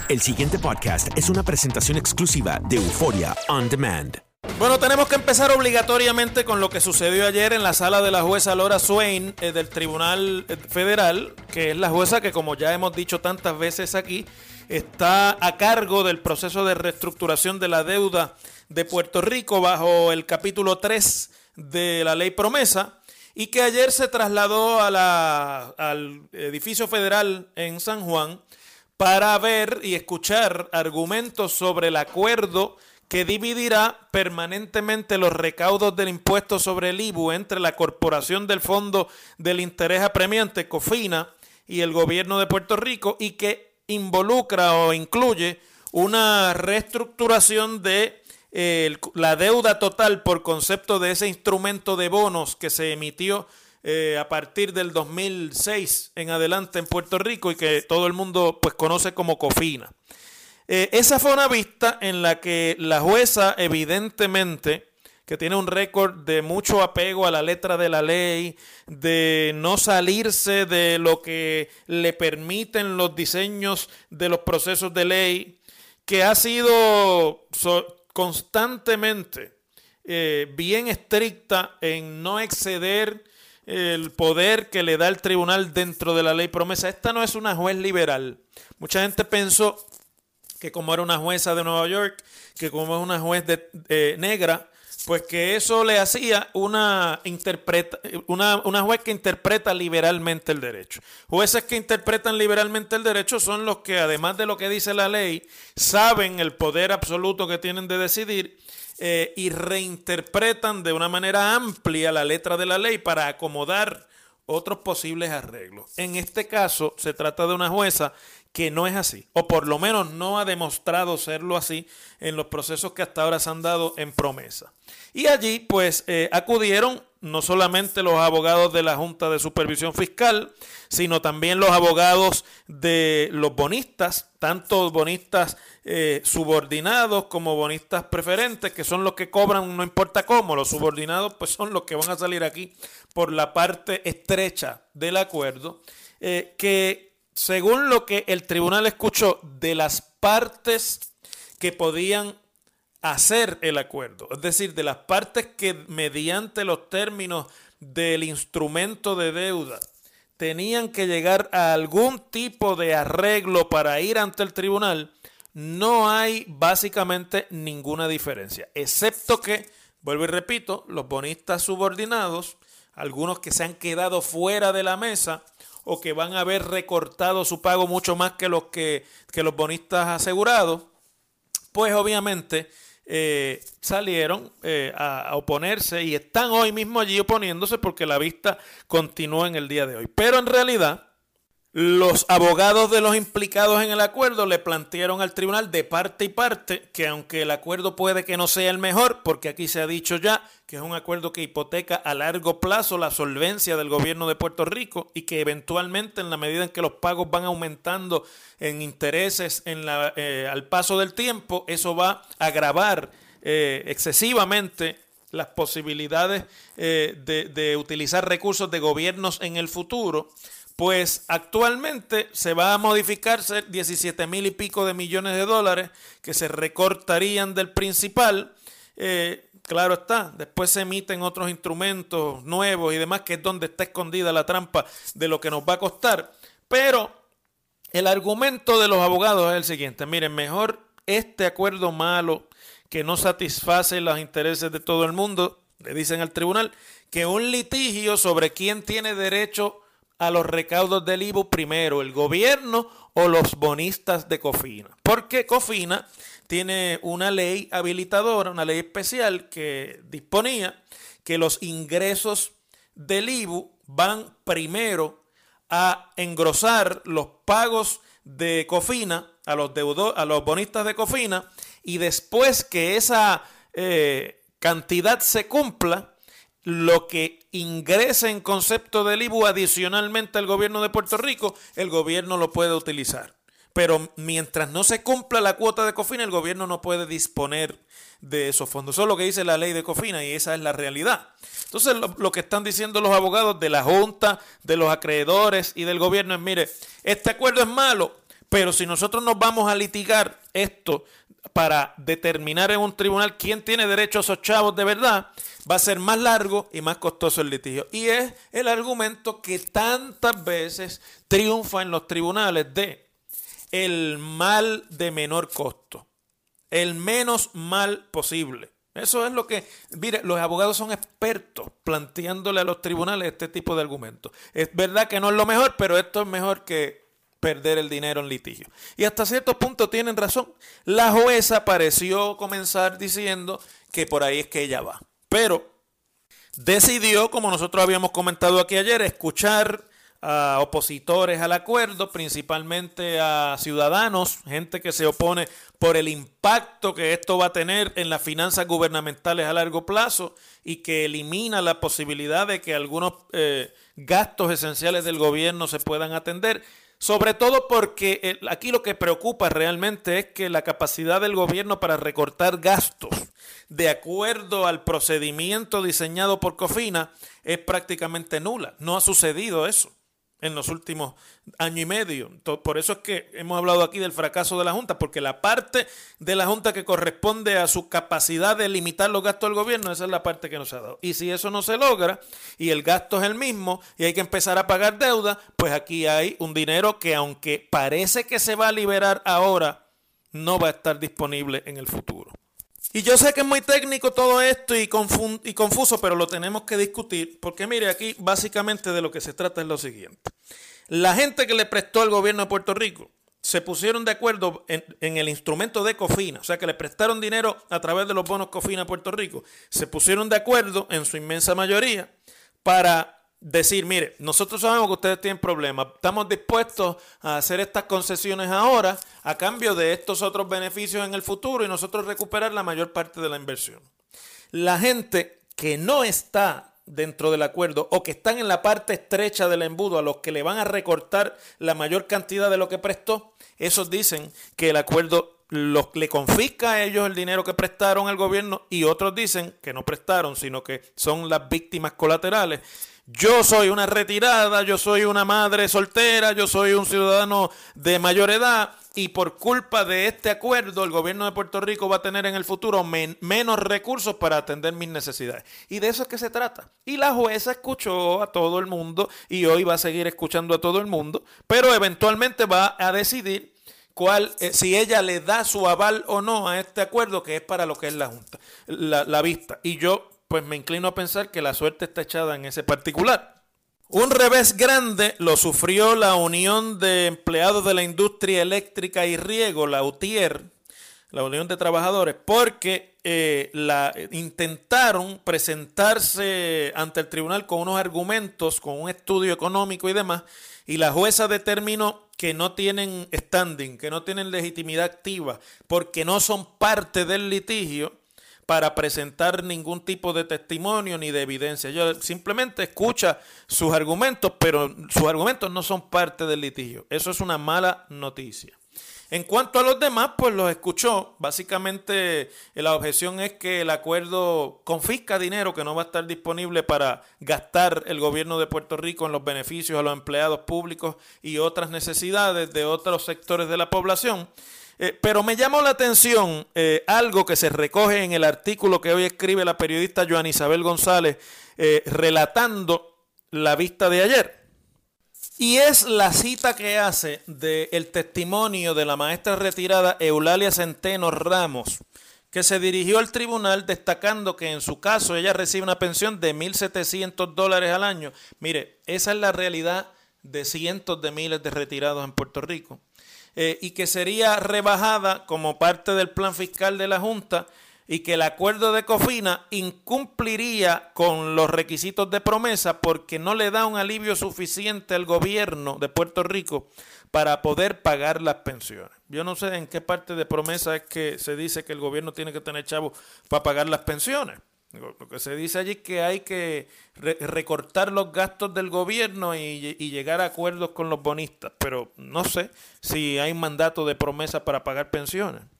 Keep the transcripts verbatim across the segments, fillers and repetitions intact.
El siguiente podcast es una presentación exclusiva de Euforia On Demand. Bueno, tenemos que empezar obligatoriamente con lo que sucedió ayer en la sala de la jueza Laura Swain eh, del Tribunal Federal, que es la jueza que, como ya hemos dicho tantas veces aquí, está a cargo del proceso de reestructuración de la deuda de Puerto Rico bajo el capítulo tres de la ley promesa, y que ayer se trasladó a la, al edificio federal en San Juan para ver y escuchar argumentos sobre el acuerdo que dividirá permanentemente los recaudos del impuesto sobre el I B U entre la Corporación del Fondo del Interés Apremiante, COFINA, y el gobierno de Puerto Rico, y que involucra o incluye una reestructuración de eh, la deuda total por concepto de ese instrumento de bonos que se emitió eh, a partir del dos mil seis en adelante en Puerto Rico y que todo el mundo pues conoce como COFINA. Eh, esa fue una vista en la que la jueza, evidentemente, que tiene un récord de mucho apego a la letra de la ley, de no salirse de lo que le permiten los diseños de los procesos de ley, que ha sido so- constantemente eh, bien estricta en no exceder el poder que le da el tribunal dentro de la ley promesa. Esta no es una juez liberal. Mucha gente pensó que como era una jueza de Nueva York, que como es una juez de, eh, negra, pues que eso le hacía una, interpreta, una, una juez que interpreta liberalmente el derecho. Jueces que interpretan liberalmente el derecho son los que, además de lo que dice la ley, saben el poder absoluto que tienen de decidir eh, y reinterpretan de una manera amplia la letra de la ley para acomodar otros posibles arreglos. En este caso se trata de una jueza que no es así, o por lo menos no ha demostrado serlo así en los procesos que hasta ahora se han dado en promesa. Y allí pues eh, acudieron no solamente los abogados de la Junta de Supervisión Fiscal, sino también los abogados de los bonistas, tanto bonistas eh, subordinados como bonistas preferentes, que son los que cobran no importa cómo. Los subordinados pues son los que van a salir aquí por la parte estrecha del acuerdo, eh, que según lo que el tribunal escuchó de las partes que podían hacer el acuerdo, es decir, de las partes que mediante los términos del instrumento de deuda tenían que llegar a algún tipo de arreglo para ir ante el tribunal, no hay básicamente ninguna diferencia, excepto que, vuelvo y repito, los bonistas subordinados, algunos que se han quedado fuera de la mesa o que van a haber recortado su pago mucho más que los, que, que los bonistas asegurados, pues obviamente eh, salieron eh, a, a oponerse y están hoy mismo allí oponiéndose porque la vista continúa en el día de hoy. Pero en realidad, los abogados de los implicados en el acuerdo le plantearon al tribunal de parte y parte que aunque el acuerdo puede que no sea el mejor, porque aquí se ha dicho ya que es un acuerdo que hipoteca a largo plazo la solvencia del gobierno de Puerto Rico y que eventualmente en la medida en que los pagos van aumentando en intereses en la, eh, al paso del tiempo, eso va a agravar eh, excesivamente las posibilidades eh, de, de utilizar recursos de gobiernos en el futuro. Pues actualmente se va a modificarse diecisiete mil y pico de millones de dólares que se recortarían del principal. Eh, claro está, después se emiten otros instrumentos nuevos y demás, que es donde está escondida la trampa de lo que nos va a costar. Pero el argumento de los abogados es el siguiente: miren, mejor este acuerdo malo que no satisface los intereses de todo el mundo, le dicen al tribunal, que un litigio sobre quién tiene derecho a los recaudos del I B U primero, el gobierno o los bonistas de COFINA. Porque COFINA tiene una ley habilitadora, una ley especial que disponía que los ingresos del I B U van primero a engrosar los pagos de COFINA a los deudo, a los bonistas de COFINA, y después que esa eh, cantidad se cumpla, lo que ingrese en concepto del I B U adicionalmente al gobierno de Puerto Rico, el gobierno lo puede utilizar. Pero mientras no se cumpla la cuota de COFINA, el gobierno no puede disponer de esos fondos. Eso es lo que dice la ley de COFINA y esa es la realidad. Entonces, lo, lo que están diciendo los abogados de la Junta, de los acreedores y del gobierno es, mire, este acuerdo es malo, Pero si nosotros nos vamos a litigar esto para determinar en un tribunal quién tiene derecho a esos chavos de verdad, va a ser más largo y más costoso el litigio. Y es el argumento que tantas veces triunfa en los tribunales de el mal de menor costo, el menos mal posible. Eso es lo que, mire, los abogados son expertos planteándole a los tribunales este tipo de argumentos. Es verdad que no es lo mejor, pero esto es mejor que perder el dinero en litigio. Y hasta cierto punto tienen razón. La jueza pareció comenzar diciendo que por ahí es que ella va. Pero decidió, como nosotros habíamos comentado aquí ayer, escuchar a opositores al acuerdo, principalmente a ciudadanos, gente que se opone por el impacto que esto va a tener en las finanzas gubernamentales a largo plazo y que elimina la posibilidad de que algunos eh, gastos esenciales del gobierno se puedan atender. Sobre todo porque aquí lo que preocupa realmente es que la capacidad del gobierno para recortar gastos de acuerdo al procedimiento diseñado por COFINA es prácticamente nula. No ha sucedido eso en los últimos año y medio. Por eso es que hemos hablado aquí del fracaso de la Junta, porque la parte de la Junta que corresponde a su capacidad de limitar los gastos del gobierno, esa es la parte que no se ha dado. Y si eso no se logra y el gasto es el mismo y hay que empezar a pagar deuda, pues aquí hay un dinero que, aunque parece que se va a liberar ahora, no va a estar disponible en el futuro. Y yo sé que es muy técnico todo esto y, confun- y confuso, pero lo tenemos que discutir, porque mire, aquí básicamente de lo que se trata es lo siguiente. La gente que le prestó al gobierno de Puerto Rico se pusieron de acuerdo en, en el instrumento de COFINA, o sea que le prestaron dinero a través de los bonos COFINA a Puerto Rico, se pusieron de acuerdo en su inmensa mayoría para decir, mire, nosotros sabemos que ustedes tienen problemas, estamos dispuestos a hacer estas concesiones ahora a cambio de estos otros beneficios en el futuro y nosotros recuperar la mayor parte de la inversión. La gente que no está dentro del acuerdo o que están en la parte estrecha del embudo a los que le van a recortar la mayor cantidad de lo que prestó, esos dicen que el acuerdo los, le confisca a ellos el dinero que prestaron al gobierno y otros dicen que no prestaron, sino que son las víctimas colaterales. Yo soy una retirada, yo soy una madre soltera, yo soy un ciudadano de mayor edad y por culpa de este acuerdo el gobierno de Puerto Rico va a tener en el futuro men- menos recursos para atender mis necesidades. Y de eso es que se trata. Y la jueza escuchó a todo el mundo y hoy va a seguir escuchando a todo el mundo, pero eventualmente va a decidir cuál, eh, si ella le da su aval o no a este acuerdo, que es para lo que es la Junta, la, la vista. Y yo pues me inclino a pensar que la suerte está echada en ese particular. Un revés grande lo sufrió la Unión de Empleados de la Industria Eléctrica y Riego, la U T I E R, la Unión de Trabajadores, porque eh, la, intentaron presentarse ante el tribunal con unos argumentos, con un estudio económico y demás, y la jueza determinó que no tienen standing, que no tienen legitimidad activa, porque no son parte del litigio para presentar ningún tipo de testimonio ni de evidencia. Ella simplemente escucha sus argumentos, pero sus argumentos no son parte del litigio. Eso es una mala noticia. En cuanto a los demás, pues los escuchó. Básicamente la objeción es que el acuerdo confisca dinero que no va a estar disponible para gastar el gobierno de Puerto Rico en los beneficios a los empleados públicos y otras necesidades de otros sectores de la población. Eh, pero me llamó la atención eh, algo que se recoge en el artículo que hoy escribe la periodista Joana Isabel González eh, relatando la vista de ayer. Y es la cita que hace del testimonio de la maestra retirada Eulalia Centeno Ramos, que se dirigió al tribunal destacando que en su caso ella recibe una pensión de mil setecientos dólares al año. Mire, esa es la realidad de cientos de miles de retirados en Puerto Rico. Eh, y que sería rebajada como parte del plan fiscal de la Junta y que el acuerdo de COFINA incumpliría con los requisitos de promesa porque no le da un alivio suficiente al gobierno de Puerto Rico para poder pagar las pensiones. Yo no sé en qué parte de promesa es que se dice que el gobierno tiene que tener chavos para pagar las pensiones. Lo que se dice allí es que hay que re- recortar los gastos del gobierno y, y llegar a acuerdos con los bonistas, pero no sé si hay mandato de promesa para pagar pensiones.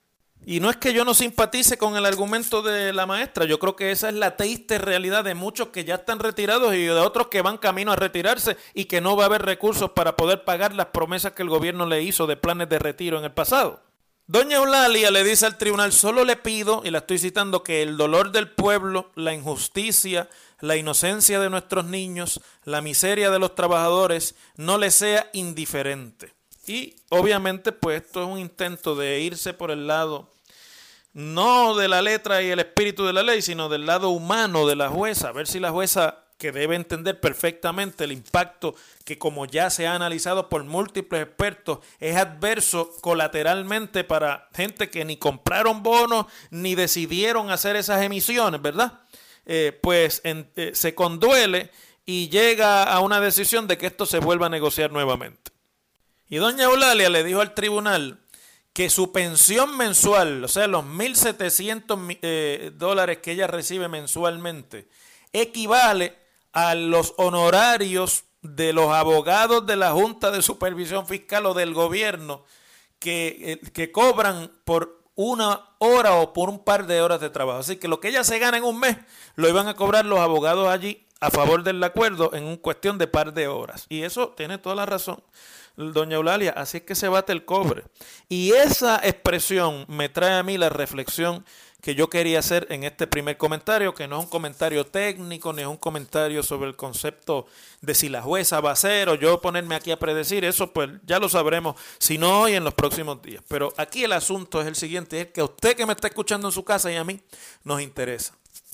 Y no es que yo no simpatice con el argumento de la maestra, yo creo que esa es la triste realidad de muchos que ya están retirados y de otros que van camino a retirarse y que no va a haber recursos para poder pagar las promesas que el gobierno le hizo de planes de retiro en el pasado. Doña Eulalia le dice al tribunal: solo le pido, y la estoy citando, que el dolor del pueblo, la injusticia, la inocencia de nuestros niños, la miseria de los trabajadores no le sea indiferente. Y obviamente pues esto es un intento de irse por el lado no de la letra y el espíritu de la ley, sino del lado humano de la jueza, a ver si la jueza, que debe entender perfectamente el impacto que, como ya se ha analizado por múltiples expertos, es adverso colateralmente para gente que ni compraron bonos ni decidieron hacer esas emisiones, ¿verdad? Eh, pues en, eh, se conduele y llega a una decisión de que esto se vuelva a negociar nuevamente. Y doña Eulalia le dijo al tribunal que su pensión mensual, o sea, los mil setecientos eh, dólares que ella recibe mensualmente, equivale a los honorarios de los abogados de la Junta de Supervisión Fiscal o del gobierno que, eh, que cobran por una hora o por un par de horas de trabajo. Así que lo que ella se gana en un mes lo iban a cobrar los abogados allí a favor del acuerdo en un cuestión de par de horas. Y eso tiene toda la razón doña Eulalia, así es que se bate el cobre. Y esa expresión me trae a mí la reflexión que yo quería hacer en este primer comentario, que no es un comentario técnico, ni es un comentario sobre el concepto de si la jueza va a hacer o yo ponerme aquí a predecir, eso pues ya lo sabremos, si no hoy, en los próximos días. Pero aquí el asunto es el siguiente, es que a usted que me está escuchando en su casa y a mí nos interesa.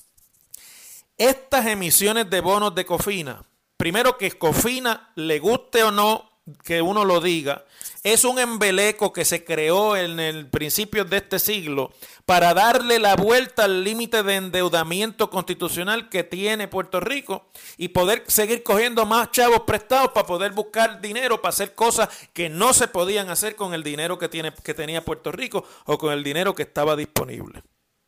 Estas emisiones de bonos de Cofina, primero que Cofina, le guste o no que uno lo diga, es un embeleco que se creó en el principio de este siglo para darle la vuelta al límite de endeudamiento constitucional que tiene Puerto Rico y poder seguir cogiendo más chavos prestados para poder buscar dinero para hacer cosas que no se podían hacer con el dinero que, tiene, que tenía Puerto Rico o con el dinero que estaba disponible.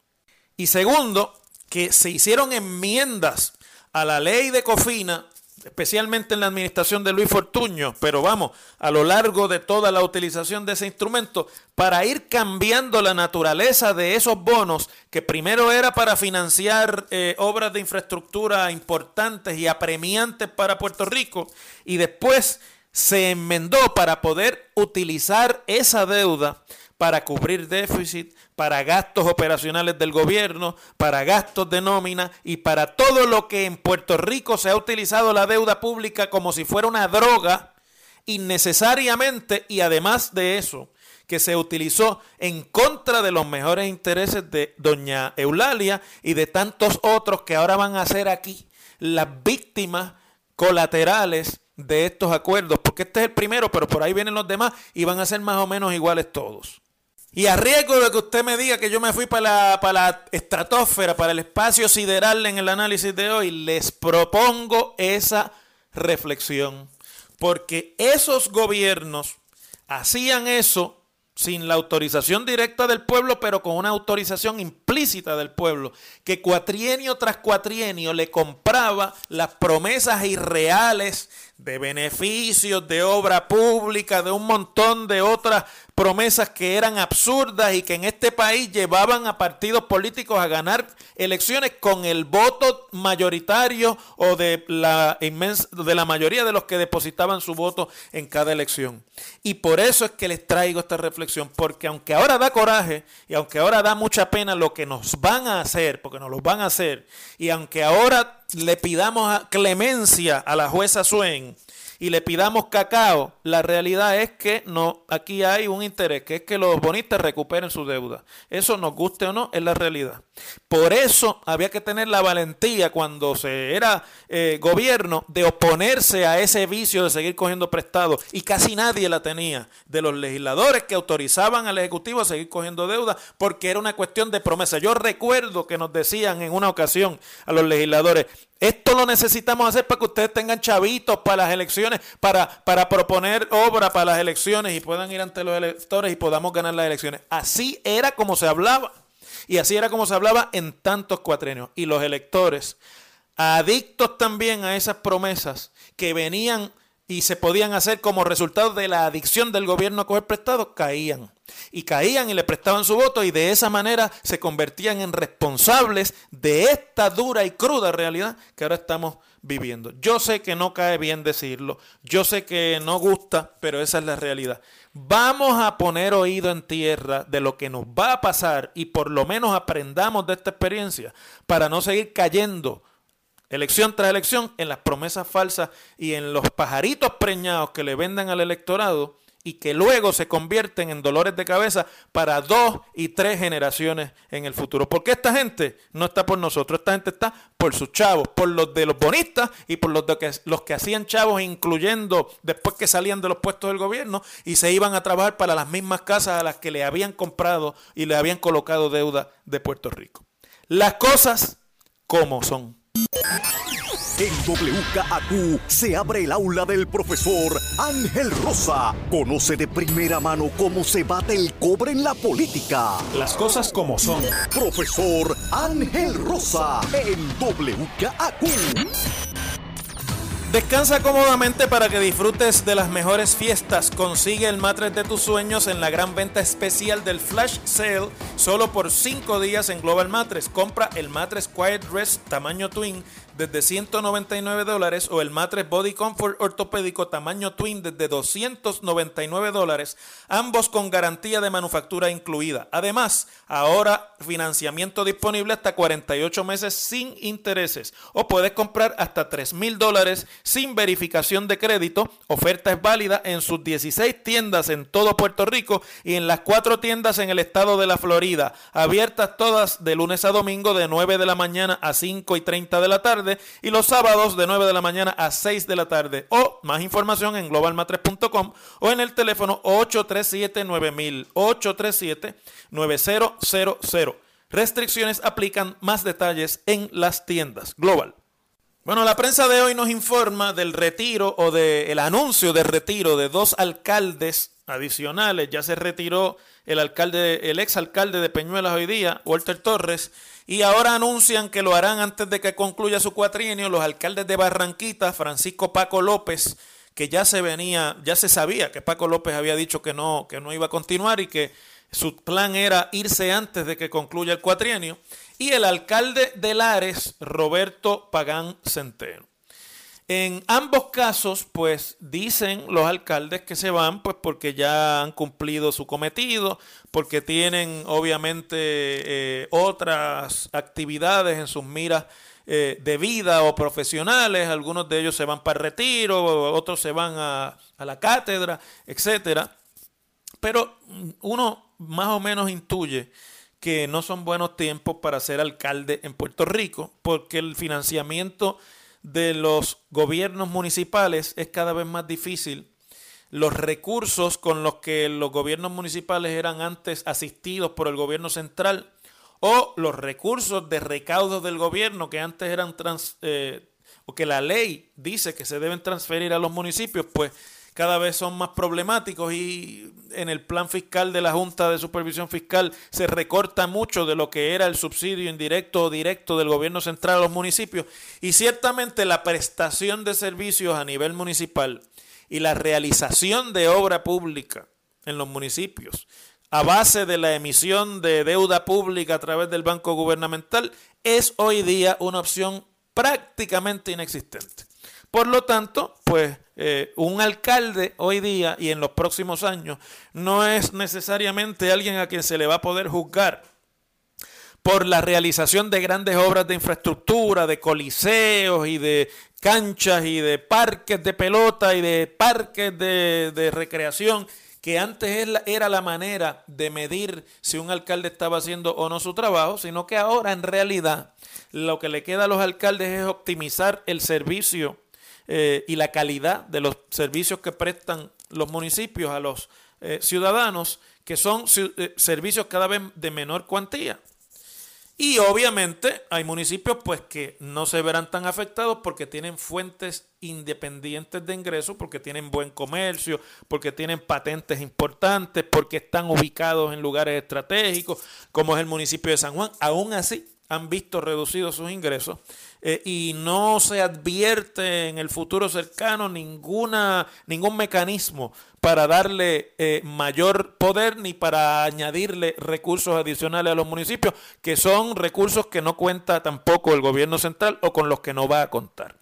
Y segundo, que se hicieron enmiendas a la ley de Cofina, especialmente en la administración de Luis Fortuño, pero vamos, a lo largo de toda la utilización de ese instrumento, para ir cambiando la naturaleza de esos bonos, que primero era para financiar eh, obras de infraestructura importantes y apremiantes para Puerto Rico, y después se enmendó para poder utilizar esa deuda para cubrir déficit, para gastos operacionales del gobierno, para gastos de nómina y para todo lo que en Puerto Rico se ha utilizado la deuda pública como si fuera una droga innecesariamente, y además de eso, que se utilizó en contra de los mejores intereses de doña Eulalia y de tantos otros que ahora van a ser aquí las víctimas colaterales de estos acuerdos, porque este es el primero, pero por ahí vienen los demás y van a ser más o menos iguales todos. Y a riesgo de que usted me diga que yo me fui para la, para la estratosfera, para el espacio sideral en el análisis de hoy, les propongo esa reflexión. Porque esos gobiernos hacían eso sin la autorización directa del pueblo, pero con una autorización implícita del pueblo, que cuatrienio tras cuatrienio le compraba las promesas irreales de beneficios, de obra pública, de un montón de otras promesas que eran absurdas y que en este país llevaban a partidos políticos a ganar elecciones con el voto mayoritario o de la inmensa, de la mayoría de los que depositaban su voto en cada elección. Y por eso es que les traigo esta reflexión, porque aunque ahora da coraje y aunque ahora da mucha pena lo que nos van a hacer, porque nos lo van a hacer, y aunque ahora le pidamos clemencia a la jueza Swain y le pidamos cacao, la realidad es que no, aquí hay un interés, que es que los bonistas recuperen su deuda. Eso, nos guste o no, es la realidad. Por eso había que tener la valentía cuando se era eh, gobierno de oponerse a ese vicio de seguir cogiendo prestado, y casi nadie la tenía de los legisladores que autorizaban al Ejecutivo a seguir cogiendo deuda porque era una cuestión de promesa. Yo recuerdo que nos decían en una ocasión a los legisladores: esto lo necesitamos hacer para que ustedes tengan chavitos para las elecciones, para, para proponer obra para las elecciones y puedan ir ante los electores y podamos ganar las elecciones. Así era como se hablaba. Y así era como se hablaba en tantos cuatrenios. Y los electores, adictos también a esas promesas que venían y se podían hacer como resultado de la adicción del gobierno a coger prestados, caían. Y caían y le prestaban su voto y de esa manera se convertían en responsables de esta dura y cruda realidad que ahora estamos viviendo. Yo sé que no cae bien decirlo, yo sé que no gusta, pero esa es la realidad. Vamos a poner oído en tierra de lo que nos va a pasar y por lo menos aprendamos de esta experiencia para no seguir cayendo elección tras elección en las promesas falsas y en los pajaritos preñados que le vendan al electorado y que luego se convierten en dolores de cabeza para dos y tres generaciones en el futuro. Porque esta gente no está por nosotros, esta gente está por sus chavos, por los de los bonistas y por los de que, los que hacían chavos, incluyendo después que salían de los puestos del gobierno y se iban a trabajar para las mismas casas a las que le habían comprado y le habían colocado deuda de Puerto Rico. Las cosas como son. En W K A Q se abre el aula del profesor Ángel Rosa. Conoce de primera mano cómo se bate el cobre en la política. Las cosas como son. Profesor Ángel Rosa en W K A Q. Descansa cómodamente para que disfrutes de las mejores fiestas. Consigue el matres de tus sueños en la gran venta especial del Flash Sale solo por cinco días en Global Mattress. Compra el matres Quiet Rest tamaño Twin desde ciento noventa y nueve dólares o el matres Body Comfort ortopédico tamaño Twin desde doscientos noventa y nueve dólares, ambos con garantía de manufactura incluida. Además, ahora financiamiento disponible hasta cuarenta y ocho meses sin intereses o puedes comprar hasta tres mil dólares sin verificación de crédito. Oferta es válida en sus dieciséis tiendas en todo Puerto Rico y en las cuatro tiendas en el estado de la Florida, abiertas todas de lunes a domingo de nueve de la mañana a cinco y treinta de la tarde y los sábados de nueve de la mañana a seis de la tarde. O más información en global matres punto com o en el teléfono ocho tres siete nueve mil, ocho tres siete nueve cero cero cero. Restricciones aplican. Más detalles en las tiendas Global. Bueno, la prensa de hoy nos informa del retiro o del anuncio de retiro de dos alcaldes adicionales. Ya se retiró el alcalde, el exalcalde de Peñuelas hoy día, Walter Torres, y ahora anuncian que lo harán antes de que concluya su cuatrienio los alcaldes de Barranquita, Francisco Paco López, que ya se venía, ya se sabía que Paco López había dicho que no, que no iba a continuar y que su plan era irse antes de que concluya el cuatrienio, y el alcalde de Lares, Roberto Pagán Centeno. En ambos casos, pues dicen los alcaldes que se van pues porque ya han cumplido su cometido, porque tienen obviamente eh, otras actividades en sus miras eh, de vida o profesionales. Algunos de ellos se van para el retiro, otros se van a, a la cátedra, etcétera. Pero uno más o menos intuye que no son buenos tiempos para ser alcalde en Puerto Rico, porque el financiamiento de los gobiernos municipales es cada vez más difícil. Los recursos con los que los gobiernos municipales eran antes asistidos por el gobierno central o los recursos de recaudo del gobierno que antes eran trans, eh, o que la ley dice que se deben transferir a los municipios, pues cada vez son más problemáticos y en el plan fiscal de la Junta de Supervisión Fiscal se recorta mucho de lo que era el subsidio indirecto o directo del gobierno central a los municipios y ciertamente la prestación de servicios a nivel municipal y la realización de obra pública en los municipios a base de la emisión de deuda pública a través del banco gubernamental es hoy día una opción prácticamente inexistente. Por lo tanto, pues eh, un alcalde hoy día y en los próximos años no es necesariamente alguien a quien se le va a poder juzgar por la realización de grandes obras de infraestructura, de coliseos y de canchas y de parques de pelota y de parques de, de recreación, que antes era la manera de medir si un alcalde estaba haciendo o no su trabajo, sino que ahora en realidad lo que le queda a los alcaldes es optimizar el servicio Eh, y la calidad de los servicios que prestan los municipios a los eh, ciudadanos, que son eh, servicios cada vez de menor cuantía. Y obviamente hay municipios pues que no se verán tan afectados porque tienen fuentes independientes de ingresos, porque tienen buen comercio, porque tienen patentes importantes, porque están ubicados en lugares estratégicos, como es el municipio de San Juan. Aún así han visto reducidos sus ingresos eh, y no se advierte en el futuro cercano ninguna, ningún mecanismo para darle eh, mayor poder ni para añadirle recursos adicionales a los municipios, que son recursos que no cuenta tampoco el gobierno central o con los que no va a contar.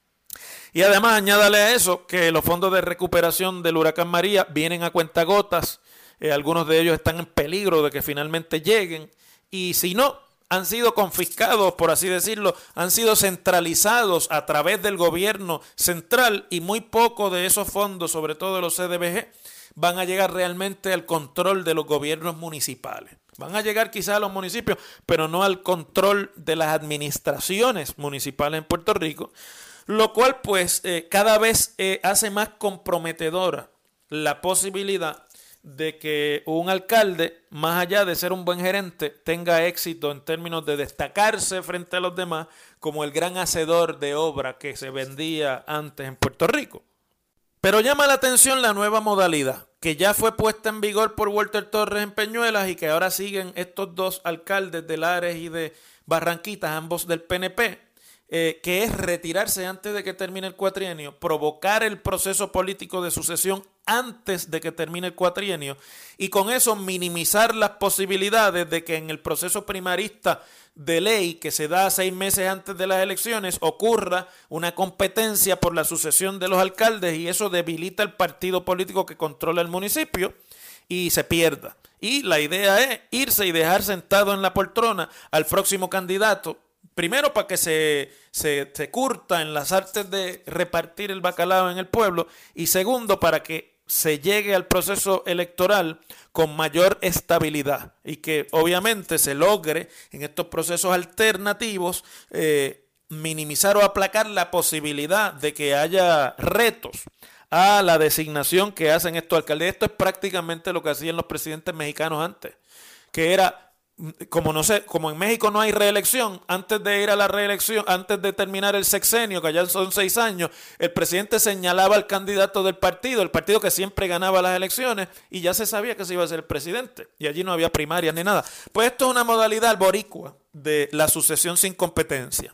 Y además añádale a eso que los fondos de recuperación del huracán María vienen a cuentagotas, eh, algunos de ellos están en peligro de que finalmente lleguen, y si no, han sido confiscados, por así decirlo, han sido centralizados a través del gobierno central, y muy poco de esos fondos, sobre todo de los C D B G, van a llegar realmente al control de los gobiernos municipales. Van a llegar quizás a los municipios, pero no al control de las administraciones municipales en Puerto Rico, lo cual pues eh, cada vez eh, hace más comprometedora la posibilidad de que un alcalde, más allá de ser un buen gerente, tenga éxito en términos de destacarse frente a los demás como el gran hacedor de obra que se vendía antes en Puerto Rico. Pero llama la atención la nueva modalidad, que ya fue puesta en vigor por Walter Torres en Peñuelas y que ahora siguen estos dos alcaldes de Lares y de Barranquitas, ambos del P N P, Eh, que es retirarse antes de que termine el cuatrienio, provocar el proceso político de sucesión antes de que termine el cuatrienio y con eso minimizar las posibilidades de que en el proceso primarista de ley que se da seis meses antes de las elecciones ocurra una competencia por la sucesión de los alcaldes y eso debilita el partido político que controla el municipio y se pierda. Y la idea es irse y dejar sentado en la poltrona al próximo candidato. Primero, para que se, se, se curta en las artes de repartir el bacalao en el pueblo. Y segundo, para que se llegue al proceso electoral con mayor estabilidad. Y que obviamente se logre en estos procesos alternativos eh, minimizar o aplacar la posibilidad de que haya retos a la designación que hacen estos alcaldes. Esto es prácticamente lo que hacían los presidentes mexicanos antes, que era... Como no sé, como en México no hay reelección, antes de ir a la reelección, antes de terminar el sexenio, que ya son seis años, el presidente señalaba al candidato del partido, el partido que siempre ganaba las elecciones, y ya se sabía que se iba a ser el presidente, y allí no había primarias ni nada. Pues esto es una modalidad boricua de la sucesión sin competencia.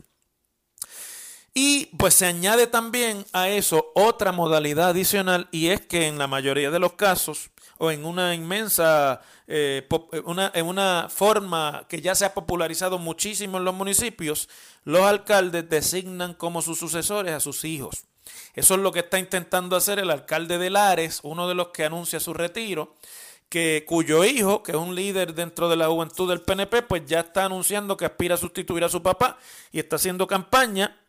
Y pues se añade también a eso otra modalidad adicional, y es que en la mayoría de los casos, o en una inmensa, eh, pop, una, en una forma que ya se ha popularizado muchísimo en los municipios, los alcaldes designan como sus sucesores a sus hijos. Eso es lo que está intentando hacer el alcalde de Lares, uno de los que anuncia su retiro, que cuyo hijo, que es un líder dentro de la juventud del P N P, pues ya está anunciando que aspira a sustituir a su papá y está haciendo campaña.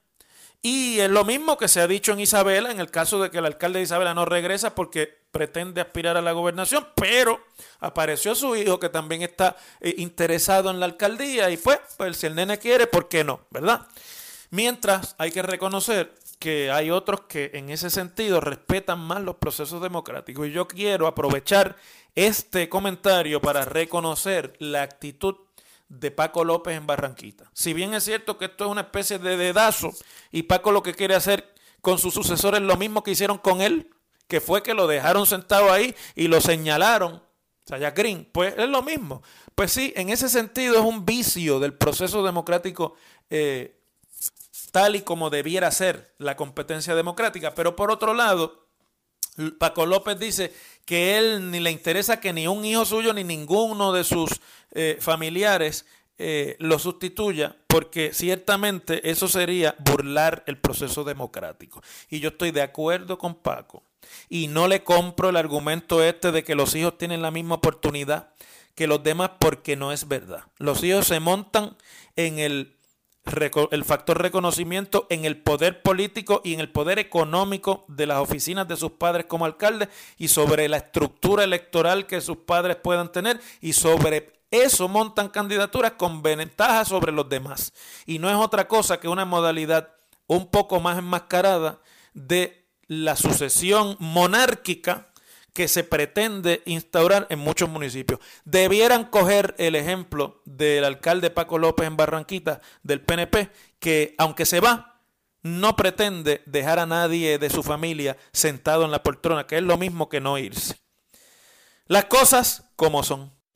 Y es lo mismo que se ha dicho en Isabela, en el caso de que el alcalde de Isabela no regresa porque pretende aspirar a la gobernación, pero apareció su hijo que también está eh, interesado en la alcaldía y pues, pues si el nene quiere, ¿por qué no? ¿Verdad? Mientras hay que reconocer que hay otros que en ese sentido respetan más los procesos democráticos y yo quiero aprovechar este comentario para reconocer la actitud de Paco López en Barranquita. Si bien es cierto que esto es una especie de dedazo y Paco lo que quiere hacer con sus sucesores es lo mismo que hicieron con él, que fue que lo dejaron sentado ahí y lo señalaron, Sayas Green, pues es lo mismo. Pues sí, en ese sentido es un vicio del proceso democrático eh, tal y como debiera ser la competencia democrática, pero por otro lado, Paco López dice que él ni le interesa que ni un hijo suyo ni ninguno de sus eh, familiares eh, lo sustituya, porque ciertamente eso sería burlar el proceso democrático. Y yo estoy de acuerdo con Paco y no le compro el argumento este de que los hijos tienen la misma oportunidad que los demás, porque no es verdad. Los hijos se montan en el el factor reconocimiento, en el poder político y en el poder económico de las oficinas de sus padres como alcaldes y sobre la estructura electoral que sus padres puedan tener, y sobre eso montan candidaturas con ventaja sobre los demás. Y no es otra cosa que una modalidad un poco más enmascarada de la sucesión monárquica que se pretende instaurar en muchos municipios. Debieran coger el ejemplo del alcalde Paco López en Barranquita, del P N P, que aunque se va, no pretende dejar a nadie de su familia sentado en la poltrona, que es lo mismo que no irse. Las cosas como son.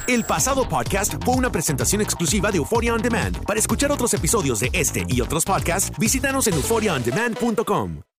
El pasado podcast fue una presentación exclusiva de Euphoria On Demand. Para escuchar otros episodios de este y otros podcasts, visítanos en euphoria on demand punto com.